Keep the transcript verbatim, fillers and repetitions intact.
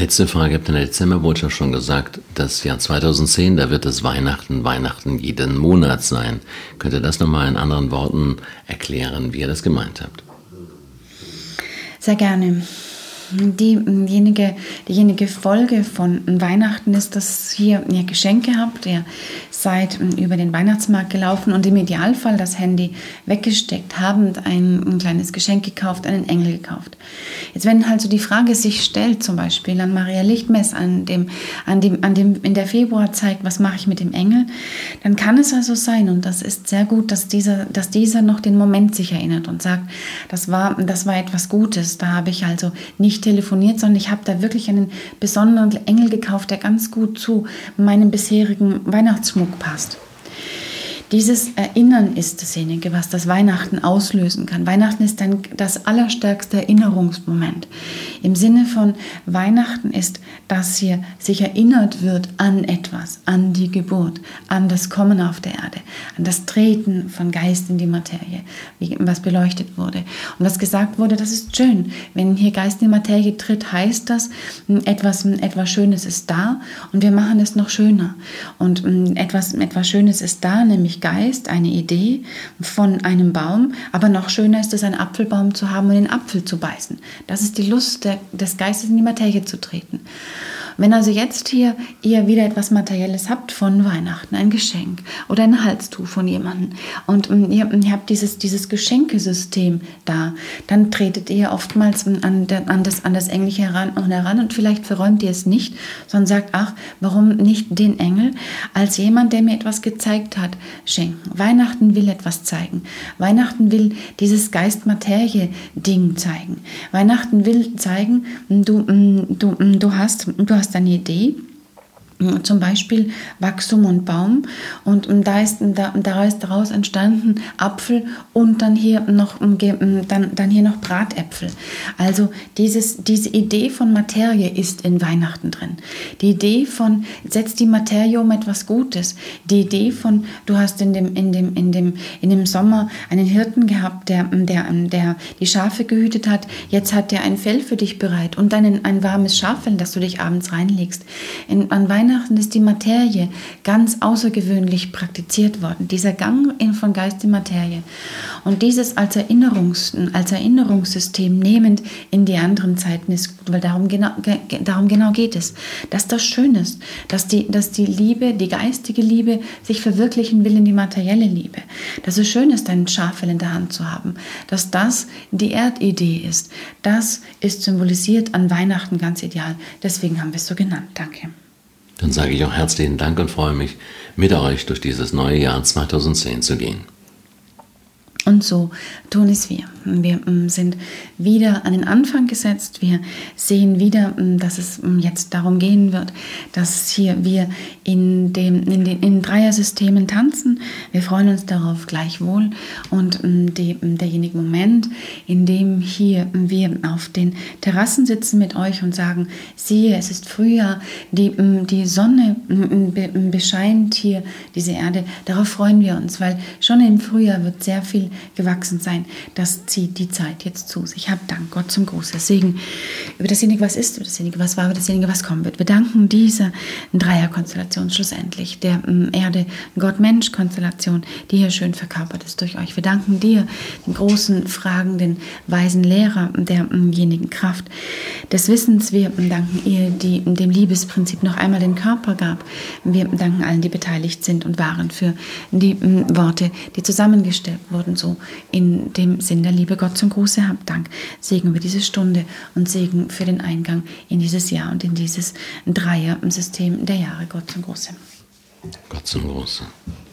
Letzte Frage. Ihr habt in der Dezemberbotschaft schon gesagt, das Jahr zweitausendzehn, da wird es Weihnachten, Weihnachten jeden Monat sein. Könnt ihr das nochmal in anderen Worten erklären, wie ihr das gemeint habt? Sehr gerne. Diejenige, diejenige Folge von Weihnachten ist, dass hier ihr Geschenke habt. Ihr seid über den Weihnachtsmarkt gelaufen und im Idealfall das Handy weggesteckt, habend ein, ein kleines Geschenk gekauft, einen Engel gekauft. Jetzt, wenn also die Frage sich stellt, zum Beispiel an Maria Lichtmess, an dem, an dem, an dem in der Februar zeigt, was mache ich mit dem Engel, dann kann es also sein, und das ist sehr gut, dass dieser, dass dieser noch den Moment sich erinnert und sagt, das war, das war etwas Gutes, da habe ich also nicht telefoniert, sondern ich habe da wirklich einen besonderen Engel gekauft, der ganz gut zu meinem bisherigen Weihnachtsschmuck passt. Dieses Erinnern ist dasjenige, was das Weihnachten auslösen kann. Weihnachten ist dann das allerstärkste Erinnerungsmoment. Im Sinne von Weihnachten ist, dass hier sich erinnert wird an etwas, an die Geburt, an das Kommen auf der Erde, an das Treten von Geist in die Materie, wie, was beleuchtet wurde. Und was gesagt wurde, das ist schön. Wenn hier Geist in die Materie tritt, heißt das, etwas, etwas Schönes ist da und wir machen es noch schöner. Und etwas, etwas Schönes ist da, nämlich Geist, eine Idee von einem Baum, aber noch schöner ist es, einen Apfelbaum zu haben und den Apfel zu beißen. Das ist die Lust der, des Geistes, in die Materie zu treten. Wenn also jetzt hier ihr wieder etwas Materielles habt von Weihnachten, ein Geschenk oder ein Halstuch von jemandem und ihr, ihr habt dieses, dieses Geschenkesystem da, dann tretet ihr oftmals an, der, an, das, an das Englische heran und heran und vielleicht verräumt ihr es nicht, sondern sagt, ach, warum nicht den Engel als jemand, der mir etwas gezeigt hat, schenken. Weihnachten will etwas zeigen. Weihnachten will dieses Geist-Materie-Ding zeigen. Weihnachten will zeigen, du, du, du hast, du hast eine Idee, zum Beispiel Wachstum und Baum, und da ist, da, da ist daraus entstanden Apfel und dann hier noch, dann, dann hier noch Bratäpfel. Also dieses, diese Idee von Materie ist in Weihnachten drin. Die Idee von, setzt die Materie um etwas Gutes. Die Idee von, du hast in dem, in dem, in dem, in dem Sommer einen Hirten gehabt, der, der, der die Schafe gehütet hat. Jetzt hat er ein Fell für dich bereit und ein, ein warmes Schaffell, das du dich abends reinlegst. In, an Weihnachten Weihnachten ist die Materie ganz außergewöhnlich praktiziert worden, dieser Gang in, von Geist in Materie. Und dieses als, Erinnerungs, als Erinnerungssystem nehmend in die anderen Zeiten ist gut, weil darum genau, ge, darum genau geht es. Dass das schön ist, dass die, dass die Liebe, die geistige Liebe sich verwirklichen will in die materielle Liebe. Dass es schön ist, einen Schaffell in der Hand zu haben. Dass das die Erdidee ist. Das ist symbolisiert an Weihnachten ganz ideal. Deswegen haben wir es so genannt. Danke. Dann sage ich auch herzlichen Dank und freue mich, mit euch durch dieses neue Jahr zweitausendzehn zu gehen. Und so tun es wir. Wir sind wieder an den Anfang gesetzt. Wir sehen wieder, dass es jetzt darum gehen wird, dass hier wir in, dem, in den in Dreiersystemen tanzen. Wir freuen uns darauf gleichwohl. Und die, derjenige Moment, in dem hier wir auf den Terrassen sitzen mit euch und sagen, siehe, es ist Frühjahr, die, die Sonne bescheint hier diese Erde. Darauf freuen wir uns, weil schon im Frühjahr wird sehr viel gewachsen sein. Das zieht die Zeit jetzt zu sich. Hab Dank, Gott zum großen Segen über dasjenige, was ist, über dasjenige, was war, über dasjenige, was kommen wird. Wir danken dieser Dreierkonstellation schlussendlich, der ähm, Erde-Gott-Mensch-Konstellation, die hier schön verkörpert ist durch euch. Wir danken dir, den großen, fragenden, weisen Lehrer derjenigen Kraft des Wissens. Wir danken ihr, die dem Liebesprinzip noch einmal den Körper gab. Wir danken allen, die beteiligt sind und waren, für die ähm, Worte, die zusammengestellt wurden, so in dem Sinn der Liebe. Gott zum Gruße, habt Dank. Segen über diese Stunde und Segen für den Eingang in dieses Jahr und in dieses Dreier-System der Jahre. Gott zum Gruße. Gott zum Gruße.